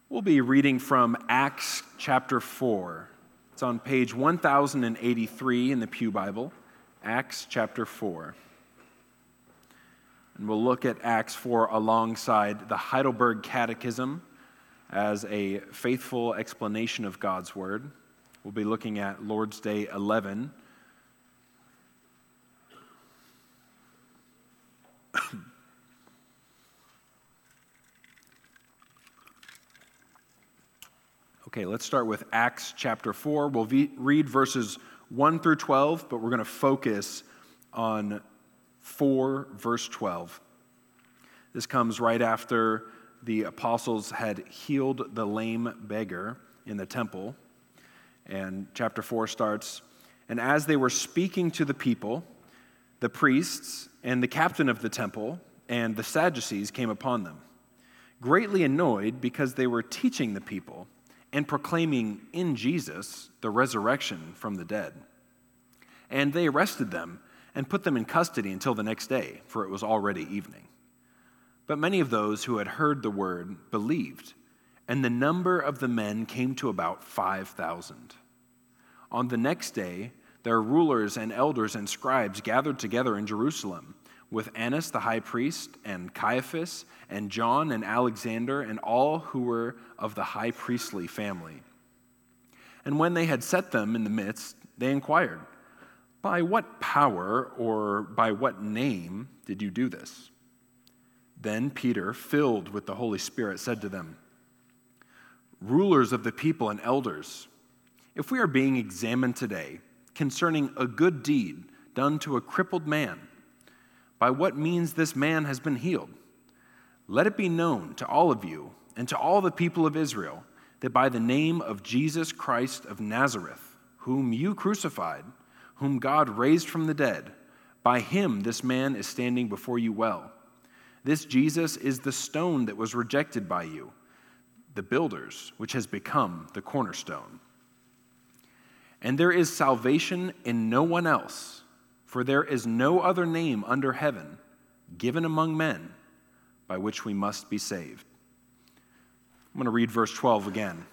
We'll be reading from Acts chapter 4. It's on page 1083 in the Pew Bible, Acts chapter 4. And we'll look at Acts 4 alongside the Heidelberg Catechism as a faithful explanation of God's Word. We'll be looking at Lord's Day 11. Okay, let's start with Acts chapter 4. We'll read verses 1 through 12, but we're going to focus on 4, verse 12. This comes right after the apostles had healed the lame beggar in the temple. And chapter 4 starts, "And as they were speaking to the people, the priests and the captain of the temple and the Sadducees came upon them, greatly annoyed because they were teaching the people and proclaiming in Jesus the resurrection from the dead. And they arrested them and put them in custody until the next day, for it was already evening. But many of those who had heard the word believed, and the number of the men came to about 5,000. On the next day, their rulers and elders and scribes gathered together in Jerusalem, with Annas the high priest, and Caiaphas, and John, and Alexander, and all who were of the high priestly family. And when they had set them in the midst, they inquired, 'By what power or by what name did you do this?' Then Peter, filled with the Holy Spirit, said to them, 'Rulers of the people and elders, if we are being examined today concerning a good deed done to a crippled man, by what means this man has been healed, let it be known to all of you and to all the people of Israel that by the name of Jesus Christ of Nazareth, whom you crucified, whom God raised from the dead, by him this man is standing before you well. This Jesus is the stone that was rejected by you, the builders, which has become the cornerstone. And there is salvation in no one else, for there is no other name under heaven given among men by which we must be saved.'" I'm going to read verse 12 again.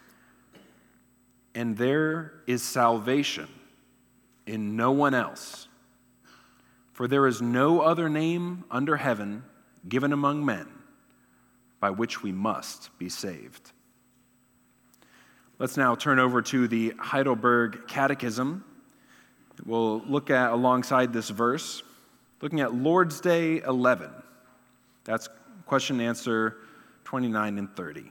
"And there is salvation in no one else, for there is no other name under heaven given among men by which we must be saved." Let's now turn over to the Heidelberg Catechism. We'll look at, alongside this verse, looking at Lord's Day 11. That's question and answer 29 and 30.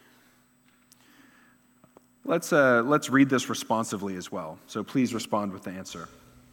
Let's read this responsively as well, so please respond with the answer.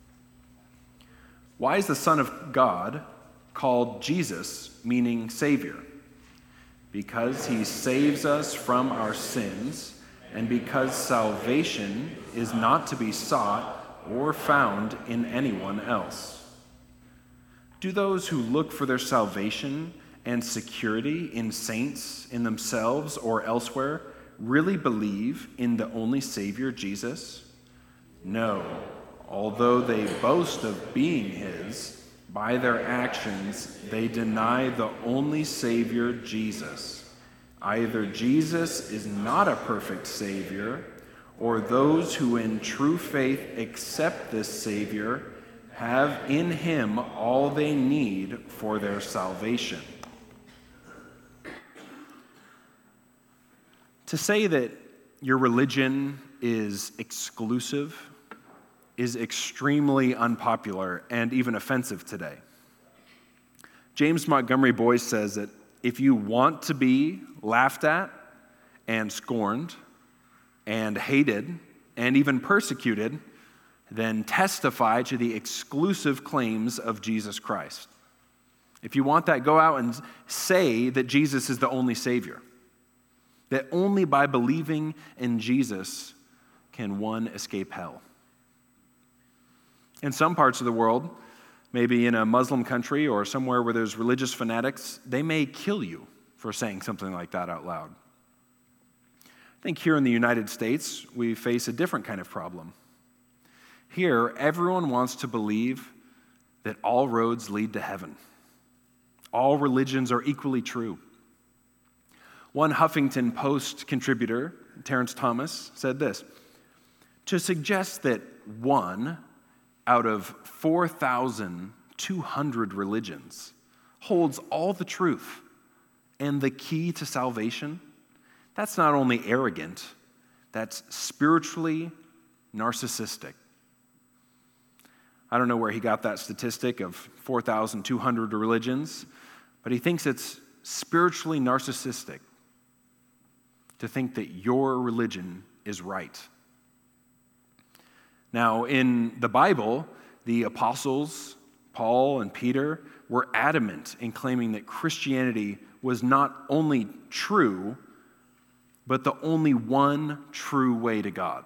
"Why is the Son of God called Jesus, meaning Savior? Because he saves us from our sins, and because salvation is not to be sought or found in anyone else. Do those who look for their salvation and security in saints, in themselves, or elsewhere, really believe in the only Savior, Jesus? No, although they boast of being his, by their actions they deny the only Savior, Jesus. Either Jesus is not a perfect Savior, or those who in true faith accept this Savior have in him all they need for their salvation." To say that your religion is exclusive is extremely unpopular and even offensive today. James Montgomery Boice says that if you want to be laughed at and scorned and hated and even persecuted, then testify to the exclusive claims of Jesus Christ. If you want that, go out and say that Jesus is the only Savior, that only by believing in Jesus can one escape hell. In some parts of the world, maybe in a Muslim country or somewhere where there's religious fanatics, they may kill you for saying something like that out loud. I think here in the United States, we face a different kind of problem. Here, everyone wants to believe that all roads lead to heaven. All religions are equally true. One Huffington Post contributor, Terrence Thomas, said this: "To suggest that one out of 4,200 religions holds all the truth and the key to salvation, that's not only arrogant, that's spiritually narcissistic." I don't know where he got that statistic of 4,200 religions, but he thinks it's spiritually narcissistic to think that your religion is right. Now, in the Bible, the apostles, Paul and Peter, were adamant in claiming that Christianity was not only true, but the only one true way to God.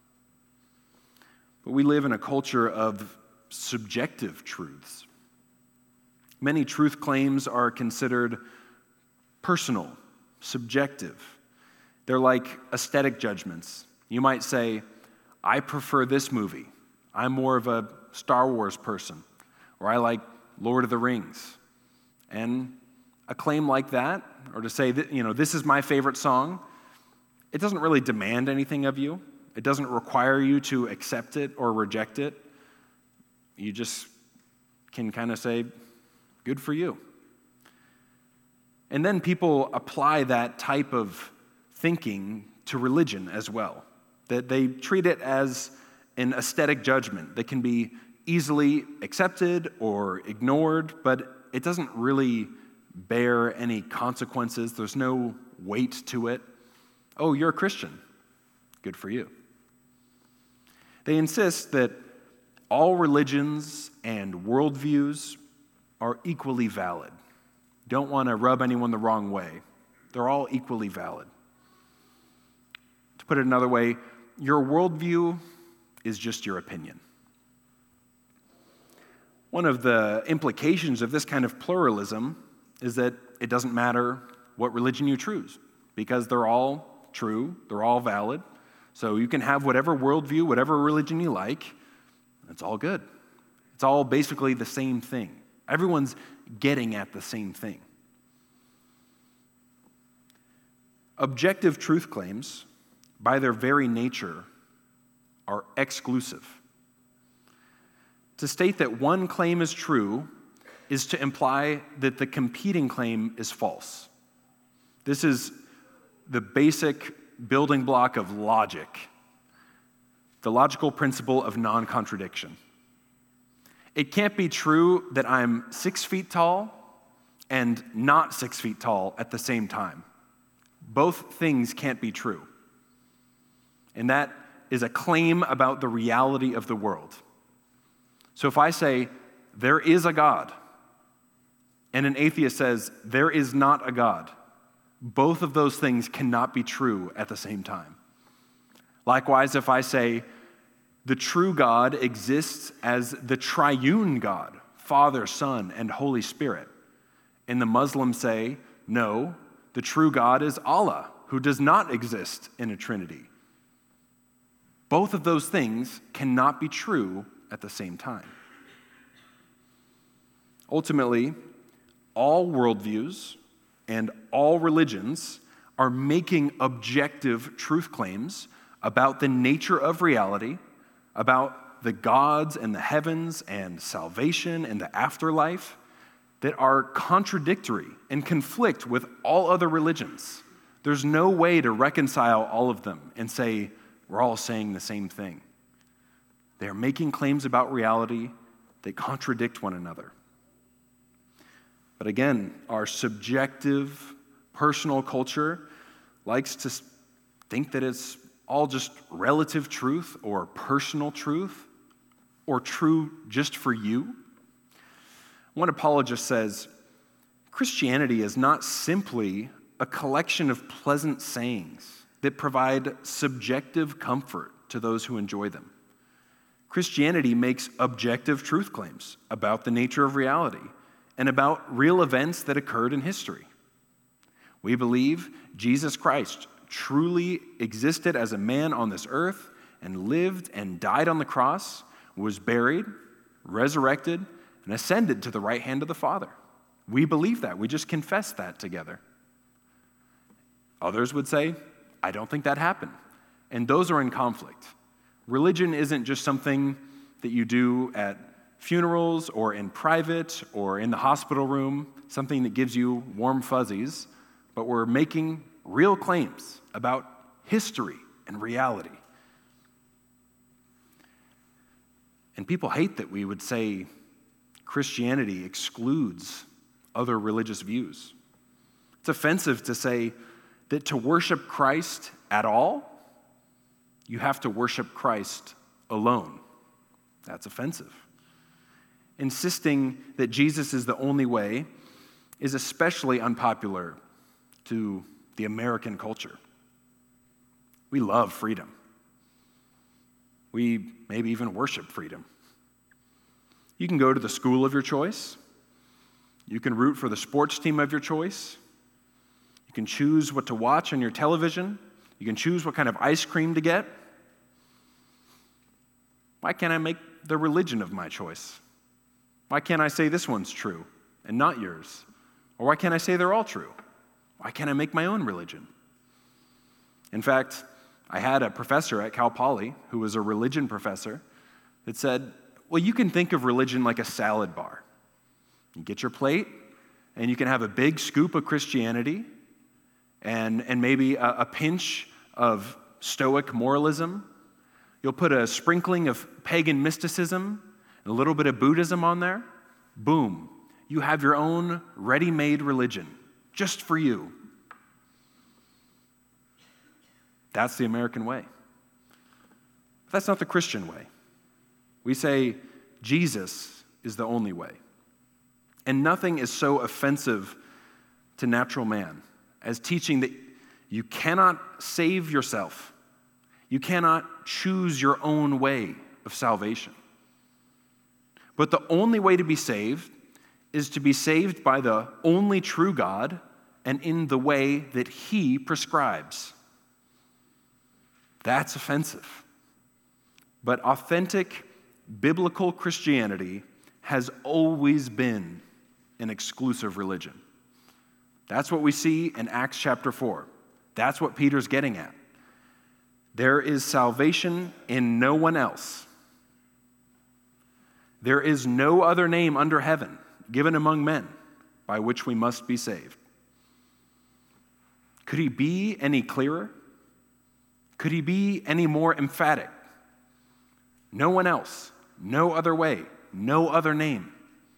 But we live in a culture of subjective truths. Many truth claims are considered personal, subjective. They're like aesthetic judgments. You might say, "I prefer this movie. I'm more of a Star Wars person," or "I like Lord of the Rings." And a claim like that, or to say that, this is my favorite song, it doesn't really demand anything of you. It doesn't require you to accept it or reject it. You just can kind of say, "Good for you." And then people apply that type of thinking to religion as well, that they treat it as an aesthetic judgment that can be easily accepted or ignored, but it doesn't really bear any consequences. There's no weight to it. "Oh, you're a Christian. Good for you." They insist that all religions and worldviews are equally valid. Don't want to rub anyone the wrong way. They're all equally valid. To put it another way, your worldview is just your opinion. One of the implications of this kind of pluralism is that it doesn't matter what religion you choose, because they're all true, they're all valid. So you can have whatever worldview, whatever religion you like. It's all good. It's all basically the same thing. Everyone's getting at the same thing. Objective truth claims, by their very nature, are exclusive. To state that one claim is true is to imply that the competing claim is false. This is the basic building block of logic, the logical principle of non-contradiction. It can't be true that I'm 6 feet tall and not 6 feet tall at the same time. Both things can't be true. And that is a claim about the reality of the world. So if I say, there is a God, and an atheist says, there is not a God, both of those things cannot be true at the same time. Likewise, if I say, the true God exists as the triune God, Father, Son, and Holy Spirit, and the Muslims say, no, the true God is Allah, who does not exist in a trinity. Both of those things cannot be true at the same time. Ultimately, all worldviews and all religions are making objective truth claims about the nature of reality, about the gods and the heavens and salvation and the afterlife that are contradictory and conflict with all other religions. There's no way to reconcile all of them and say, we're all saying the same thing. They are making claims about reality that contradict one another. But again, our subjective, personal culture likes to think that it's all just relative truth or personal truth or true just for you. One apologist says, Christianity is not simply a collection of pleasant sayings that provide subjective comfort to those who enjoy them. Christianity makes objective truth claims about the nature of reality and about real events that occurred in history. We believe Jesus Christ truly existed as a man on this earth and lived and died on the cross, was buried, resurrected, and ascended to the right hand of the Father. We believe that. We just confess that together. Others would say, I don't think that happened. And those are in conflict. Religion isn't just something that you do at funerals or in private or in the hospital room, something that gives you warm fuzzies, but we're making real claims about history and reality. And people hate that we would say Christianity excludes other religious views. It's offensive to say that to worship Christ at all, you have to worship Christ alone. That's offensive. Insisting that Jesus is the only way is especially unpopular to the American culture. We love freedom. We maybe even worship freedom. You can go to the school of your choice. You can root for the sports team of your choice. You can choose what to watch on your television. You can choose what kind of ice cream to get. Why can't I make the religion of my choice? Why can't I say this one's true and not yours? Or why can't I say they're all true? Why can't I make my own religion? In fact, I had a professor at Cal Poly who was a religion professor that said, well, you can think of religion like a salad bar. You get your plate, and you can have a big scoop of Christianity and maybe a pinch of Stoic moralism. You'll put a sprinkling of pagan mysticism and a little bit of Buddhism on there. Boom. You have your own ready-made religion, just for you. That's the American way. But that's not the Christian way. We say Jesus is the only way. And nothing is so offensive to natural man as teaching that you cannot save yourself. You cannot choose your own way of salvation. But the only way to be saved is to be saved by the only true God and in the way that He prescribes. That's offensive. But authentic biblical Christianity has always been an exclusive religion. That's what we see in Acts chapter 4. That's what Peter's getting at. There is salvation in no one else. There is no other name under heaven given among men by which we must be saved. Could he be any clearer? Could he be any more emphatic? No one else, no other way, no other name.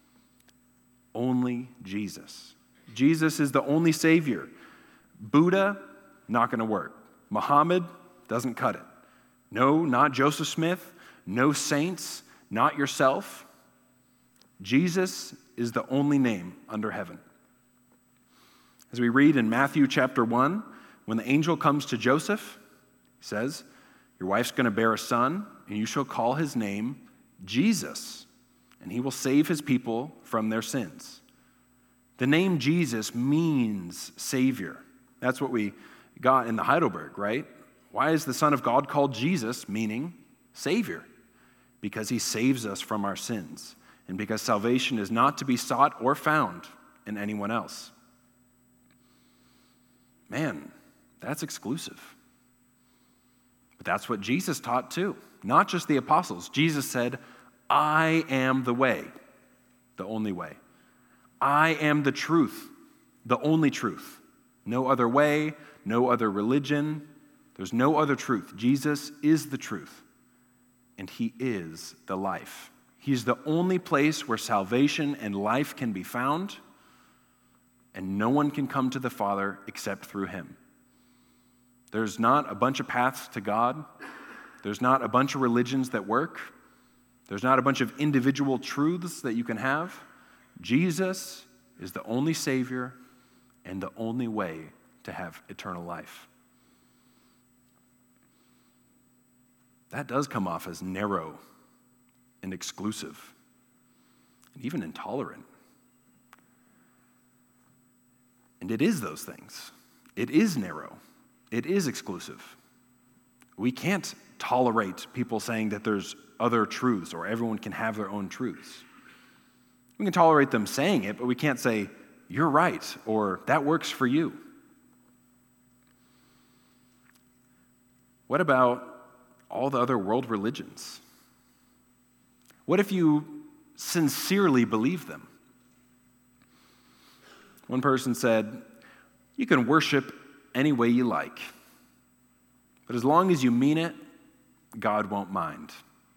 Only Jesus. Jesus is the only Savior. Buddha, not going to work. Muhammad, doesn't cut it. No, not Joseph Smith. No saints, not yourself. Jesus is the only name under heaven. As we read in Matthew chapter 1, when the angel comes to Joseph, he says, your wife's going to bear a son, and you shall call his name Jesus, and he will save his people from their sins. The name Jesus means Savior. That's what we got in the Heidelberg, right? Why is the Son of God called Jesus, meaning Savior? Because he saves us from our sins, and because salvation is not to be sought or found in anyone else. Man, that's exclusive. But that's what Jesus taught too, not just the apostles. Jesus said, I am the way, the only way. I am the truth, the only truth. No other way, no other religion. There's no other truth. Jesus is the truth, and he is the life. He's the only place where salvation and life can be found, and no one can come to the Father except through him. There's not a bunch of paths to God. There's not a bunch of religions that work. There's not a bunch of individual truths that you can have. Jesus is the only Savior and the only way to have eternal life. That does come off as narrow and exclusive and even intolerant. And it is those things. It is narrow. It is exclusive. We can't tolerate people saying that there's other truths or everyone can have their own truths. We can tolerate them saying it, but we can't say, you're right, or that works for you. what about all the other world religions? What if you sincerely believe them? One person said, you can worship any way you like, but as long as you mean it, God won't mind.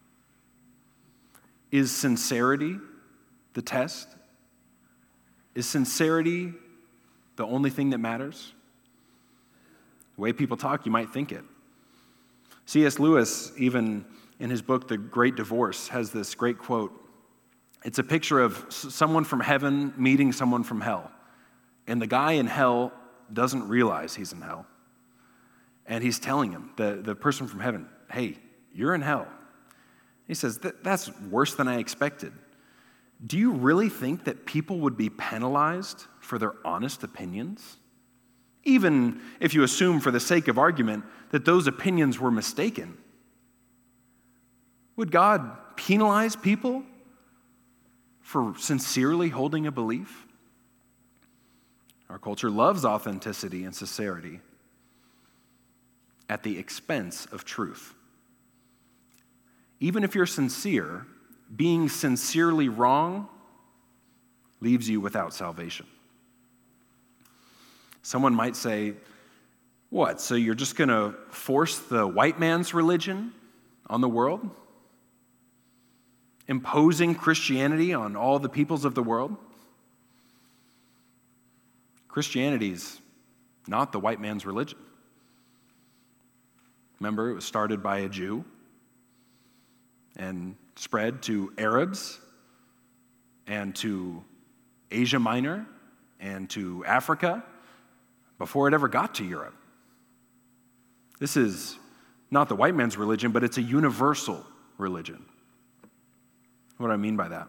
Is sincerity the test? Is sincerity the only thing that matters? The way people talk, you might think it. C.S. Lewis, even in his book, The Great Divorce, has this great quote. It's a picture of someone from heaven meeting someone from hell. And the guy in hell doesn't realize he's in hell. And he's telling him, the person from heaven, hey, you're in hell. He says, that's worse than I expected. Do you really think that people would be penalized for their honest opinions? Even if you assume for the sake of argument that those opinions were mistaken. Would God penalize people for sincerely holding a belief? Our culture loves authenticity and sincerity at the expense of truth. Even if you're sincere, being sincerely wrong leaves you without salvation. Someone might say, what, so you're just going to force the white man's religion on the world? Imposing Christianity on all the peoples of the world? Christianity's not the white man's religion. Remember, it was started by a Jew and spread to Arabs and to Asia Minor and to Africa before it ever got to Europe. This is not the white man's religion, but it's a universal religion. What do I mean by that?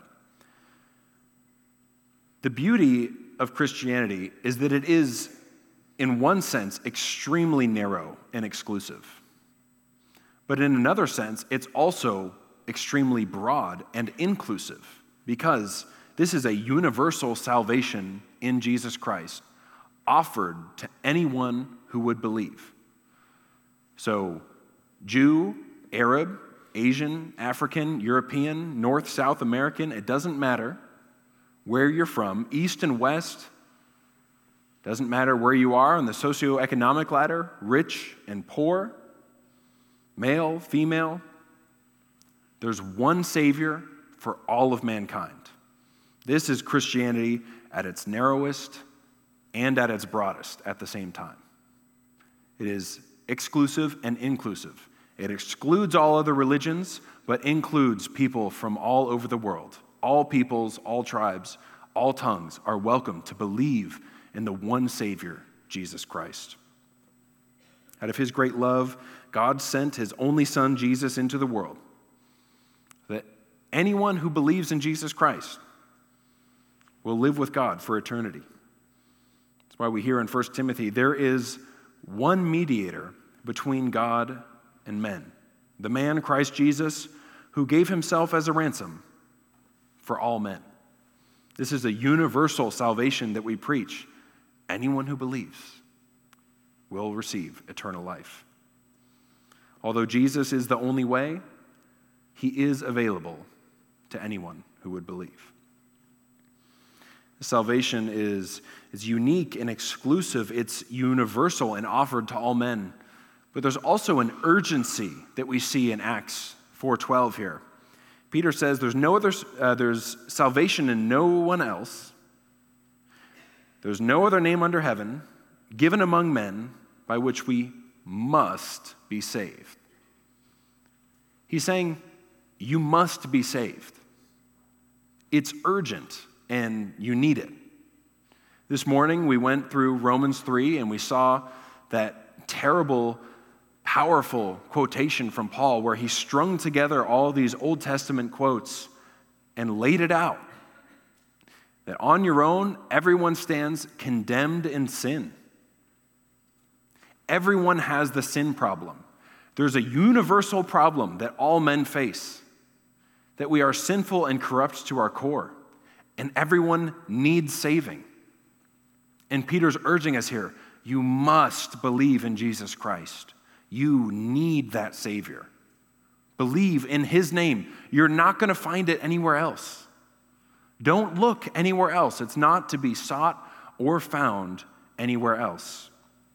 The beauty of Christianity is that it is, in one sense, extremely narrow and exclusive. But in another sense, it's also extremely broad and inclusive because this is a universal salvation in Jesus Christ offered to anyone who would believe. So, Jew, Arab, Asian, African, European, North, South American, it doesn't matter where you're from, East and West, doesn't matter where you are on the socioeconomic ladder, rich and poor, male, female, there's one Savior for all of mankind. This is Christianity at its narrowest and at its broadest at the same time. It is exclusive and inclusive. It excludes all other religions, but includes people from all over the world. All peoples, all tribes, all tongues are welcome to believe in the one Savior, Jesus Christ. Out of his great love, God sent his only Son, Jesus, into the world, that anyone who believes in Jesus Christ will live with God for eternity. That's why we hear in 1 Timothy, there is one mediator between God and men, the man Christ Jesus, who gave himself as a ransom for all men. This is a universal salvation that we preach. Anyone who believes will receive eternal life. Although Jesus is the only way, he is available to anyone who would believe. Salvation is unique and exclusive. It's universal and offered to all men. But there's also an urgency that we see in Acts 4:12 here. Peter says there's salvation in no one else. There's no other name under heaven given among men by which we must be saved. He's saying you must be saved. It's urgent and you need it. This morning we went through Romans 3 and we saw that terrible, powerful quotation from Paul where he strung together all these Old Testament quotes and laid it out. That on your own, everyone stands condemned in sin. Everyone has the sin problem. There's a universal problem that all men face, that we are sinful and corrupt to our core, and everyone needs saving. And Peter's urging us here, you must believe in Jesus Christ. You need that Savior. Believe in his name. You're not going to find it anywhere else. Don't look anywhere else. It's not to be sought or found anywhere else.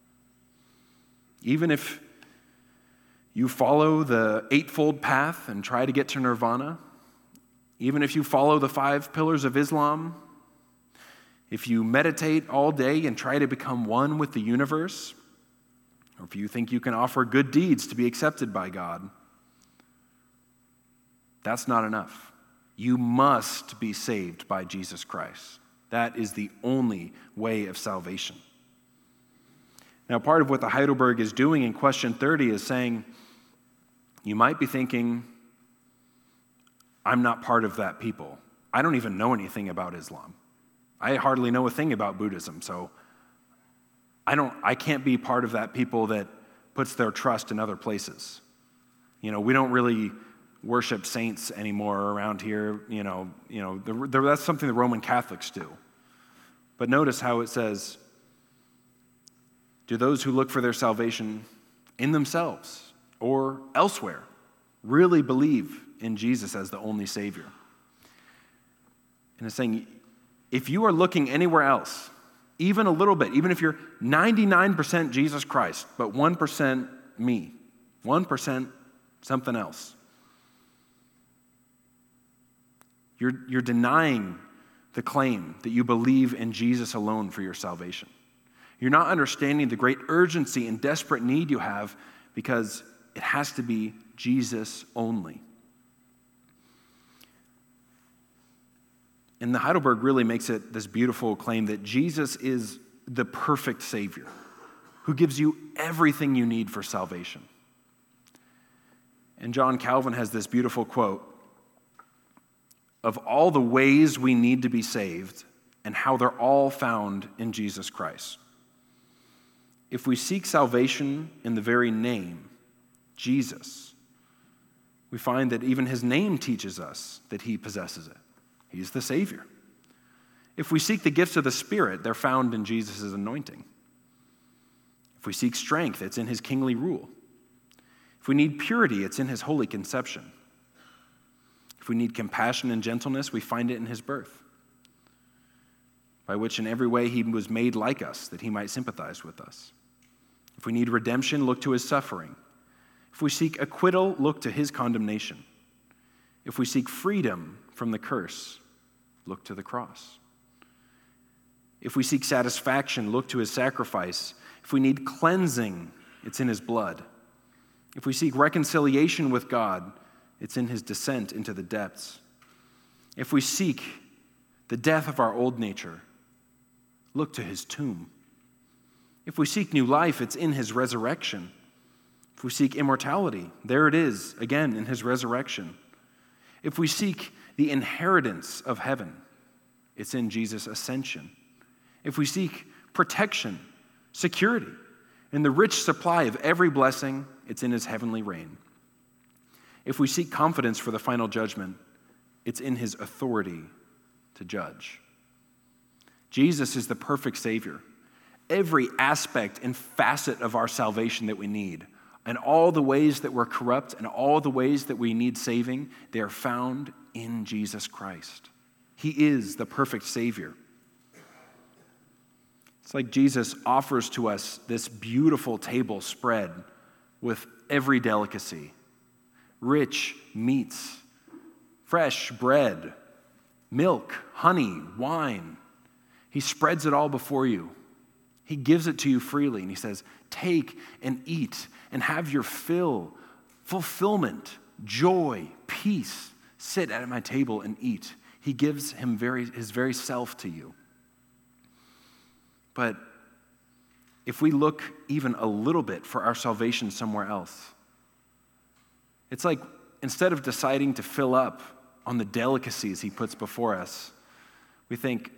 Even if you follow the eightfold path and try to get to nirvana, even if you follow the 5 pillars of Islam, if you meditate all day and try to become one with the universe, or if you think you can offer good deeds to be accepted by God, that's not enough. You must be saved by Jesus Christ. That is the only way of salvation. Now, part of what the Heidelberg is doing in question 30 is saying, you might be thinking, I'm not part of that people. I don't even know anything about Islam. I hardly know a thing about Buddhism, so I can't be part of that people that puts their trust in other places. We don't really worship saints anymore around here. That's something the Roman Catholics do. But notice how it says, do those who look for their salvation in themselves or elsewhere really believe in Jesus as the only Savior? And it's saying, if you are looking anywhere else, even a little bit, even if you're 99% Jesus Christ, but 1% me, 1% something else, you're denying the claim that you believe in Jesus alone for your salvation. You're not understanding the great urgency and desperate need you have because it has to be Jesus only. And the Heidelberg really makes it this beautiful claim that Jesus is the perfect Savior who gives you everything you need for salvation. And John Calvin has this beautiful quote, of all the ways we need to be saved and how they're all found in Jesus Christ. If we seek salvation in the very name, Jesus, we find that even his name teaches us that he possesses it. He's the Savior. If we seek the gifts of the Spirit, they're found in Jesus' anointing. If we seek strength, it's in his kingly rule. If we need purity, it's in his holy conception. If we need compassion and gentleness, we find it in his birth, by which in every way he was made like us, that he might sympathize with us. If we need redemption, look to his suffering. If we seek acquittal, look to his condemnation. If we seek freedom from the curse, look to the cross. If we seek satisfaction, look to his sacrifice. If we need cleansing, it's in his blood. If we seek reconciliation with God, it's in his descent into the depths. If we seek the death of our old nature, look to his tomb. If we seek new life, it's in his resurrection. If we seek immortality, there it is, again, in his resurrection. If we seek the inheritance of heaven, it's in Jesus' ascension. If we seek protection, security, and the rich supply of every blessing, it's in his heavenly reign. If we seek confidence for the final judgment, it's in his authority to judge. Jesus is the perfect Savior. Every aspect and facet of our salvation that we need, and all the ways that we're corrupt and all the ways that we need saving, they are found in Jesus Christ. He is the perfect Savior. It's like Jesus offers to us this beautiful table spread with every delicacy, rich meats, fresh bread, milk, honey, wine. He spreads it all before you. He gives it to you freely, and he says, take and eat and have your fill, fulfillment, joy, peace. Sit at my table and eat. He gives his very self to you. But if we look even a little bit for our salvation somewhere else, it's like instead of deciding to fill up on the delicacies he puts before us, we think,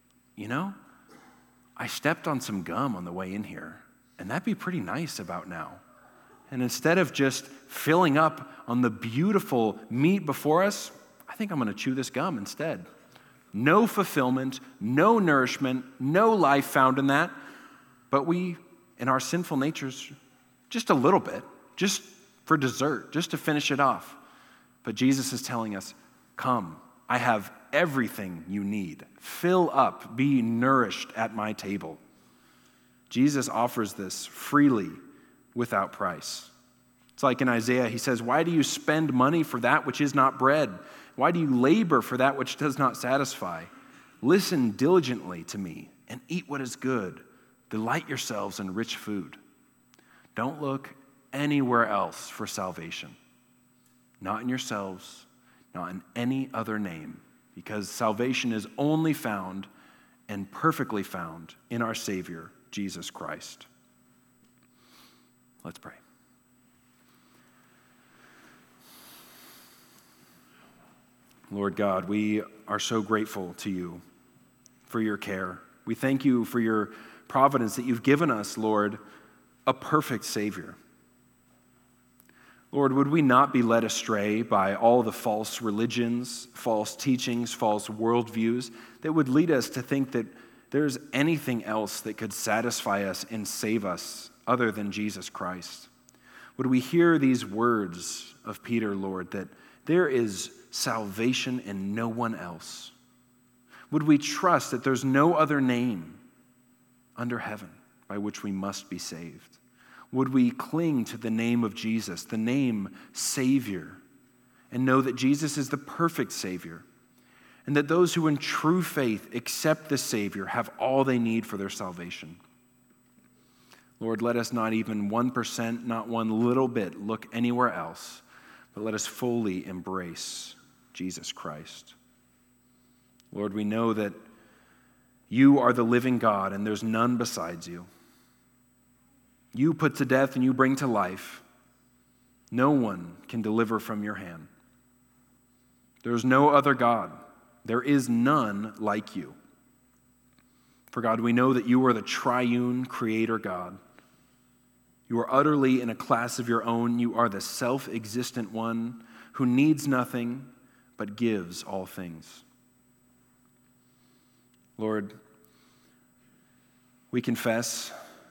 I stepped on some gum on the way in here, and that'd be pretty nice about now. And instead of just filling up on the beautiful meat before us, I think I'm going to chew this gum instead. No fulfillment, no nourishment, no life found in that. But we, in our sinful natures, just a little bit, just for dessert, just to finish it off. But Jesus is telling us, come, I have everything you need. Fill up, be nourished at my table. Jesus offers this freely without price. It's like in Isaiah, he says, why do you spend money for that which is not bread? Why do you labor for that which does not satisfy? Listen diligently to me and eat what is good. Delight yourselves in rich food. Don't look anywhere else for salvation. Not in yourselves, not in any other name, because salvation is only found and perfectly found in our Savior, Jesus Christ. Let's pray. Lord God, we are so grateful to you for your care. We thank you for your providence that you've given us, Lord, a perfect Savior. Lord, would we not be led astray by all the false religions, false teachings, false worldviews that would lead us to think that there's anything else that could satisfy us and save us other than Jesus Christ? Would we hear these words of Peter, Lord, that there is salvation in no one else? Would we trust that there's no other name under heaven by which we must be saved? Would we cling to the name of Jesus, the name Savior, and know that Jesus is the perfect Savior, and that those who in true faith accept the Savior have all they need for their salvation? Lord, let us not even 1%, not one little bit, look anywhere else, but let us fully embrace Jesus Christ. Lord, we know that you are the living God and there's none besides you. You put to death and you bring to life. No one can deliver from your hand. There is no other God. There is none like you. For God, we know that you are the triune creator God. You are utterly in a class of your own. You are the self-existent one who needs nothing but gives all things. Lord, we confess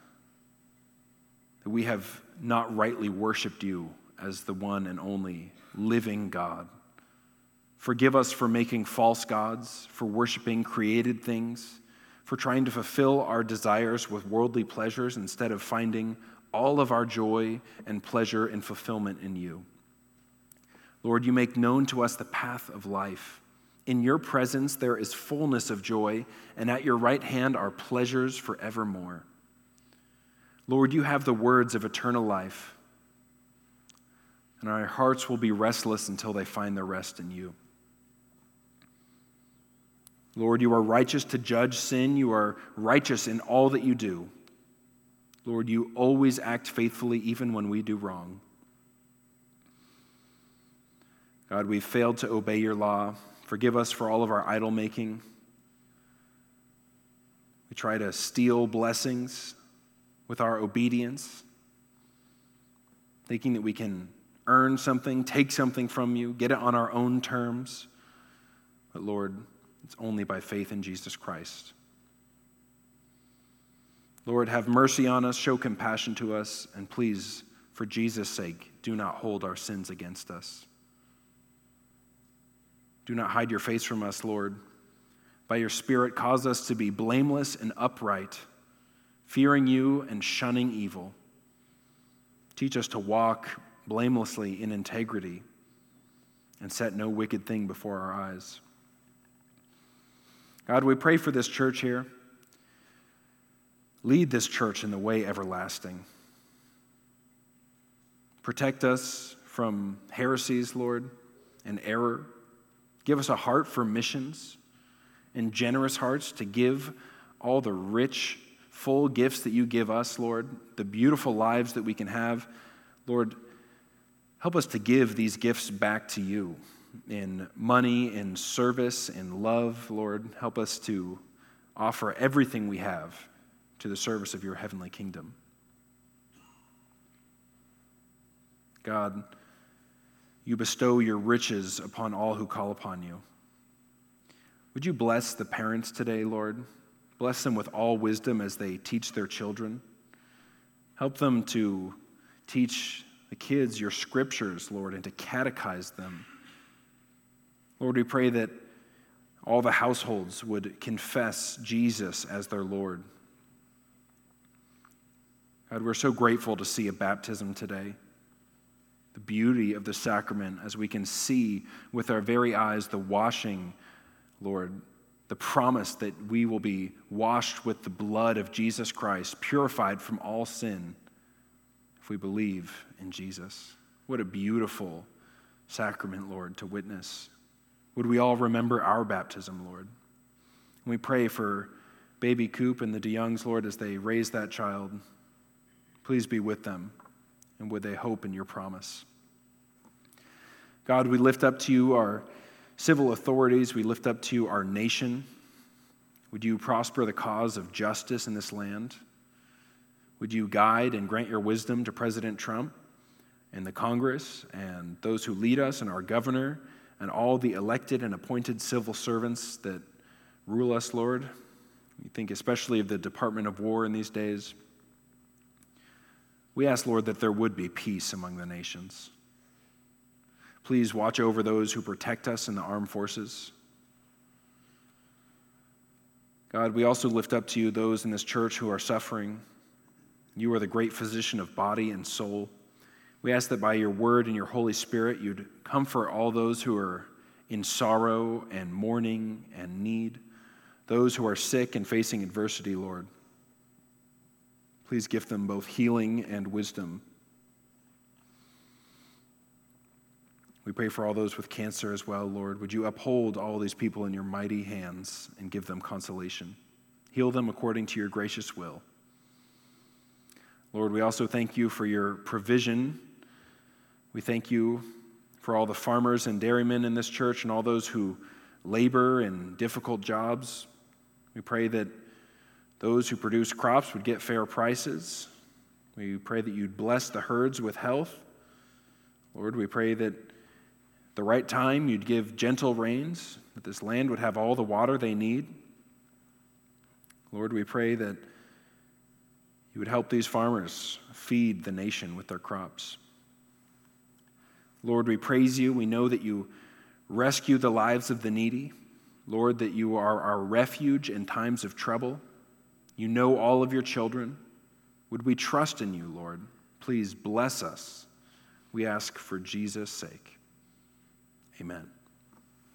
that we have not rightly worshiped you as the one and only living God. Forgive us for making false gods, for worshiping created things, for trying to fulfill our desires with worldly pleasures instead of finding all of our joy and pleasure and fulfillment in you. Lord, you make known to us the path of life. In your presence there is fullness of joy, and at your right hand are pleasures forevermore. Lord, you have the words of eternal life, and our hearts will be restless until they find their rest in you. Lord, you are righteous to judge sin. You are righteous in all that you do. Lord, you always act faithfully even when we do wrong. God, we've failed to obey your law. Forgive us for all of our idol making. We try to steal blessings with our obedience, thinking that we can earn something, take something from you, get it on our own terms. But Lord, it's only by faith in Jesus Christ. Lord, have mercy on us, show compassion to us, and please, for Jesus' sake, do not hold our sins against us. Do not hide your face from us, Lord. By your Spirit, cause us to be blameless and upright, fearing you and shunning evil. Teach us to walk blamelessly in integrity and set no wicked thing before our eyes. God, we pray for this church here. Lead this church in the way everlasting. Protect us from heresies, Lord, and error. Give us a heart for missions and generous hearts to give all the rich, full gifts that you give us, Lord, the beautiful lives that we can have. Lord, help us to give these gifts back to you in money, in service, in love. Lord, help us to offer everything we have to the service of your heavenly kingdom. God, you bestow your riches upon all who call upon you. Would you bless the parents today, Lord? Bless them with all wisdom as they teach their children. Help them to teach the kids your scriptures, Lord, and to catechize them. Lord, we pray that all the households would confess Jesus as their Lord. God, we're so grateful to see a baptism today. The beauty of the sacrament as we can see with our very eyes the washing, Lord, the promise that we will be washed with the blood of Jesus Christ, purified from all sin if we believe in Jesus. What a beautiful sacrament, Lord, to witness. Would we all remember our baptism, Lord? And we pray for baby Coop and the DeYoungs, Lord, as they raise that child. Please be with them, and would they hope in your promise. God, we lift up to you our civil authorities. We lift up to you our nation. Would you prosper the cause of justice in this land? Would you guide and grant your wisdom to President Trump and the Congress and those who lead us and our governor and all the elected and appointed civil servants that rule us, Lord? We think especially of the Department of War in these days. We ask, Lord, that there would be peace among the nations. Please watch over those who protect us in the armed forces. God, we also lift up to you those in this church who are suffering. You are the great physician of body and soul. We ask that by your word and your Holy Spirit, you'd comfort all those who are in sorrow and mourning and need, those who are sick and facing adversity, Lord. Please give them both healing and wisdom. We pray for all those with cancer as well, Lord. Would you uphold all these people in your mighty hands and give them consolation? Heal them according to your gracious will. Lord, we also thank you for your provision. We thank you for all the farmers and dairymen in this church and all those who labor in difficult jobs. We pray that those who produce crops would get fair prices. We pray that you'd bless the herds with health. Lord, we pray that at the right time you'd give gentle rains, that this land would have all the water they need. Lord, we pray that you would help these farmers feed the nation with their crops. Lord, we praise you. We know that you rescue the lives of the needy. Lord, that you are our refuge in times of trouble. You know all of your children. Would we trust in you, Lord? Please bless us. We ask for Jesus' sake. Amen.